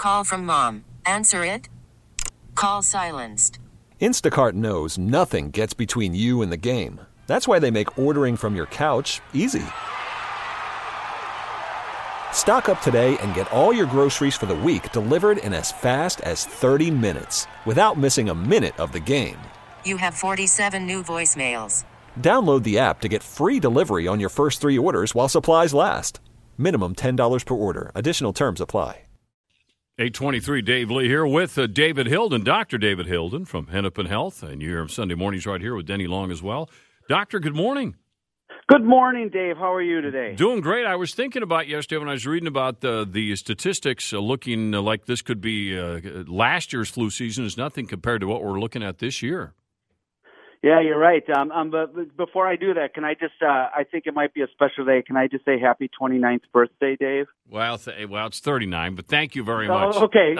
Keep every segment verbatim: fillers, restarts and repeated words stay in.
Call from mom. Answer it. Call silenced. Instacart knows nothing gets between you and the game. That's why they make ordering from your couch easy. Stock up today and get all your groceries for the week delivered in as fast as thirty minutes without missing a minute of the game. You have forty-seven new voicemails. Download the app to get free delivery on your first three orders while supplies last. Minimum ten dollars per order. Additional terms apply. eight twenty-three, Dave Lee here with uh, David Hilden, Doctor David Hilden from Hennepin Health. And you hear him Sunday mornings right here with Denny Long as well. Doctor, good morning. Good morning, Dave. How are you today? Doing great. I was thinking about yesterday when I was reading about the, the statistics uh, looking uh, like this could be uh, last year's flu season is nothing compared to what we're looking at this year. Yeah, you're right. Um, um, but before I do that, can I just, uh, I think it might be a special day. Can I just say happy twenty-ninth birthday, Dave? Well, th- well, it's thirty-nine, but thank you very oh, much. Okay.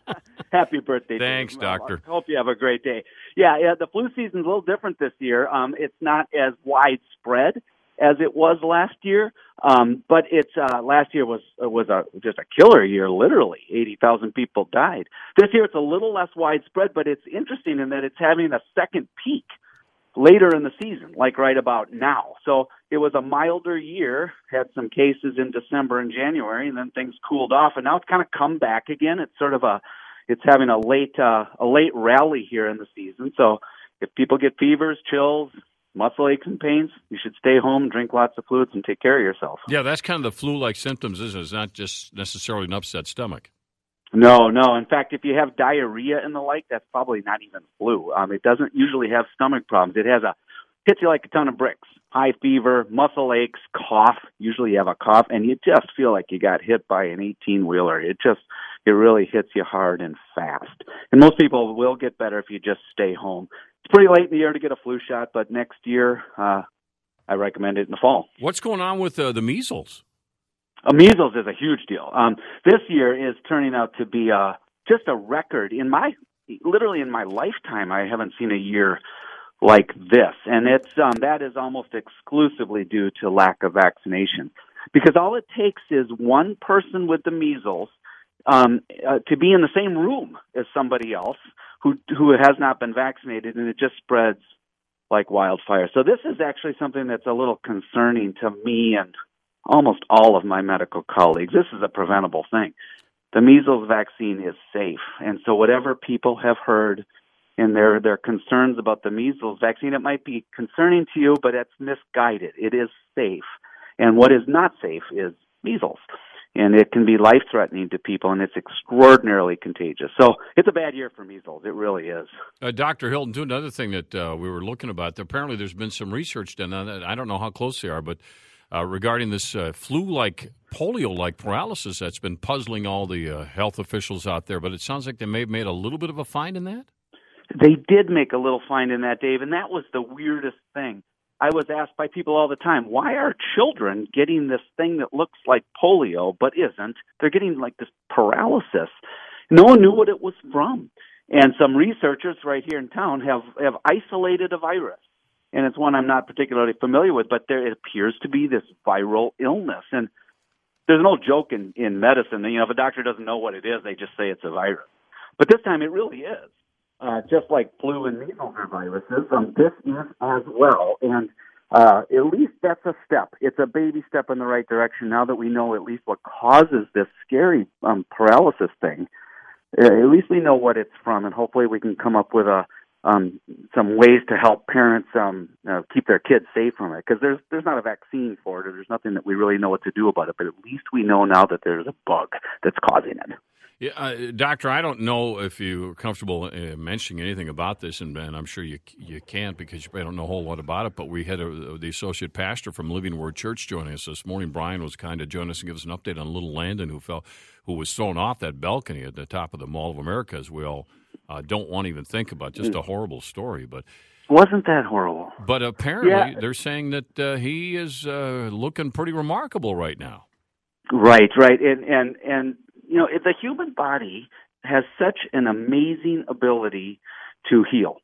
Happy birthday, Thanks, Dave. Doctor. I hope you have a great day. Yeah, yeah, the flu season's a little different this year. Um, it's not as widespread as it was last year, um, but it's uh, last year was was a just a killer year. Literally, eighty thousand people died. This year, it's a little less widespread, but it's interesting in that it's having a second peak later in the season, like right about now. So it was a milder year, had some cases in December and January, and then things cooled off, and now it's kind of come back again. It's sort of a, it's having a late, uh, a late rally here in the season. So if people get fevers, chills, muscle aches and pains, you should stay home, drink lots of fluids, and take care of yourself. Yeah, that's kind of the flu-like symptoms, isn't it? It's not just necessarily an upset stomach. No, no. In fact, if you have diarrhea and the like, that's probably not even flu. Um, it doesn't usually have stomach problems. It has a, hits you like a ton of bricks. High fever, muscle aches, cough. Usually you have a cough, and you just feel like you got hit by an eighteen-wheeler. It just, it really hits you hard and fast. And most people will get better if you just stay home. It's pretty late in the year to get a flu shot, but next year, uh, I recommend it in the fall. What's going on with uh, the measles? Uh, measles is a huge deal. Um, this year is turning out to be uh, just a record. In my, literally in my lifetime, I haven't seen a year like this. And it's um, that is almost exclusively due to lack of vaccination. Because all it takes is one person with the measles um, uh, to be in the same room as somebody else who who has not been vaccinated, and it just spreads like wildfire. So this is actually something that's a little concerning to me and almost all of my medical colleagues. This is a preventable thing. The measles vaccine is safe. And so whatever people have heard in their, their concerns about the measles vaccine, it might be concerning to you, but it's misguided. It is safe. And what is not safe is measles. And it can be life-threatening to people, and it's extraordinarily contagious. So it's a bad year for measles. It really is. Uh, Doctor Hilton, too, another thing that uh, we were looking about, apparently there's been some research done on that. I don't know how close they are, but Uh, regarding this uh, flu-like, polio-like paralysis that's been puzzling all the uh, health officials out there. But it sounds like they may have made a little bit of a find in that? They did make a little find in that, Dave, and that was the weirdest thing. I was asked by people all the time, why are children getting this thing that looks like polio but isn't? They're getting like this paralysis. No one knew what it was from. And some researchers right here in town have, have isolated a virus. And it's one I'm not particularly familiar with, but there appears to be this viral illness. And there's an old joke in, in medicine that, you know, if a doctor doesn't know what it is, they just say it's a virus. But this time it really is. Uh, just like flu and measles are viruses, um, this is as well. And uh, at least that's a step. It's a baby step in the right direction now that we know at least what causes this scary um, paralysis thing. Uh, at least we know what it's from, and hopefully we can come up with a Um, some ways to help parents um, uh, keep their kids safe from it, because there's there's not a vaccine for it, or there's nothing that we really know what to do about it. But at least we know now that there's a bug that's causing it. Yeah, uh, Doctor, I don't know if you're comfortable uh, mentioning anything about this, and, and I'm sure you you can't because you probably don't know a whole lot about it. But we had a, the associate pastor from Living Word Church joining us this morning. Brian was kind of joining us and give us an update on little Landon, who fell, who was thrown off that balcony at the top of the Mall of America, as we all uh, don't want to even think about. Just a horrible story, but wasn't that horrible? But apparently, yeah. They're saying that uh, he is uh, looking pretty remarkable right now. Right, right, and and and. You know, the human body has such an amazing ability to heal.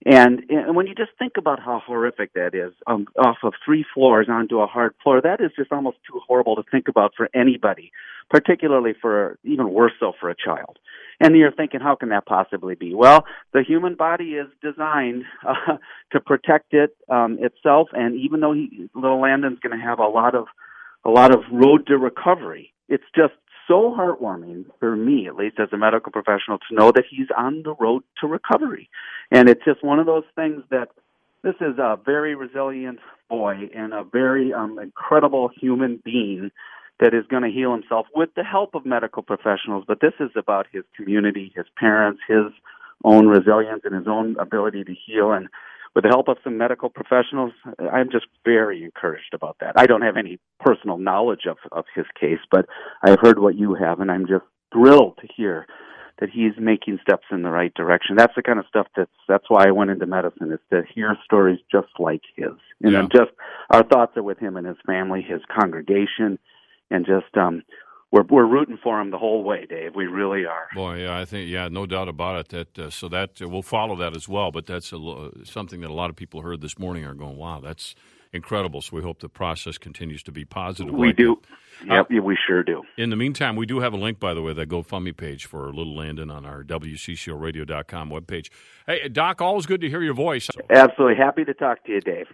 And, and when you just think about how horrific that is, um, off of three floors onto a hard floor, that is just almost too horrible to think about for anybody, particularly for, even worse so for a child. And you're thinking, how can that possibly be? Well, the human body is designed uh, to protect it um, itself, and even though he, little Landon's going to have a lot of a lot of road to recovery, it's just so heartwarming for me, at least as a medical professional, to know that he's on the road to recovery. And it's just one of those things that this is a very resilient boy and a very um, incredible human being that is going to heal himself with the help of medical professionals. But this is about his community, his parents, his own resilience and his own ability to heal. And with the help of some medical professionals, I'm just very encouraged about that. I don't have any personal knowledge of, of his case, but I've heard what you have, and I'm just thrilled to hear that he's making steps in the right direction. That's the kind of stuff that's, that's why I went into medicine, is to hear stories just like his. And Yeah. just our thoughts are with him and his family, his congregation, and just um, we're we're rooting for him the whole way, Dave. We really are. Boy, yeah, I think, yeah, no doubt about it. That uh, so that uh, we'll follow that as well. But that's a, lo- something that a lot of people heard this morning are going, "Wow, that's incredible." So we hope the process continues to be positive. We like do. that. Yep, Uh, we sure do. In the meantime, we do have a link, by the way, that GoFundMe page for Little Landon on our W C C O radio dot com webpage. Hey, Doc, always good to hear your voice. Absolutely happy to talk to you, Dave.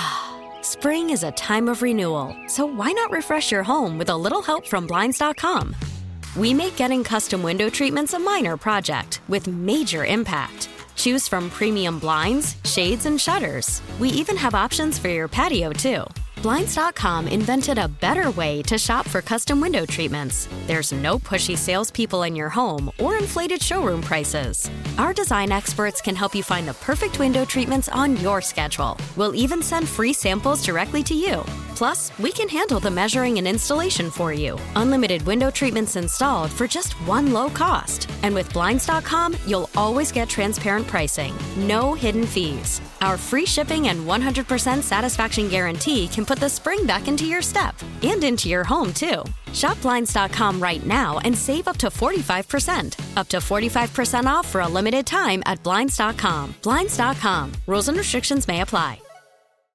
Spring is a time of renewal, so why not refresh your home with a little help from Blinds dot com? We make getting custom window treatments a minor project with major impact. Choose from premium blinds, shades, and shutters. We even have options for your patio, too. Blinds dot com invented a better way to shop for custom window treatments. There's no pushy salespeople in your home or inflated showroom prices. Our design experts can help you find the perfect window treatments on your schedule. We'll even send free samples directly to you. Plus, we can handle the measuring and installation for you. Unlimited window treatments installed for just one low cost. And with Blinds dot com, you'll always get transparent pricing. No hidden fees. Our free shipping and one hundred percent satisfaction guarantee can put the spring back into your step and into your home, too. Shop Blinds dot com right now and save up to forty-five percent. Up to forty-five percent off for a limited time at Blinds dot com. Blinds dot com. Rules and restrictions may apply.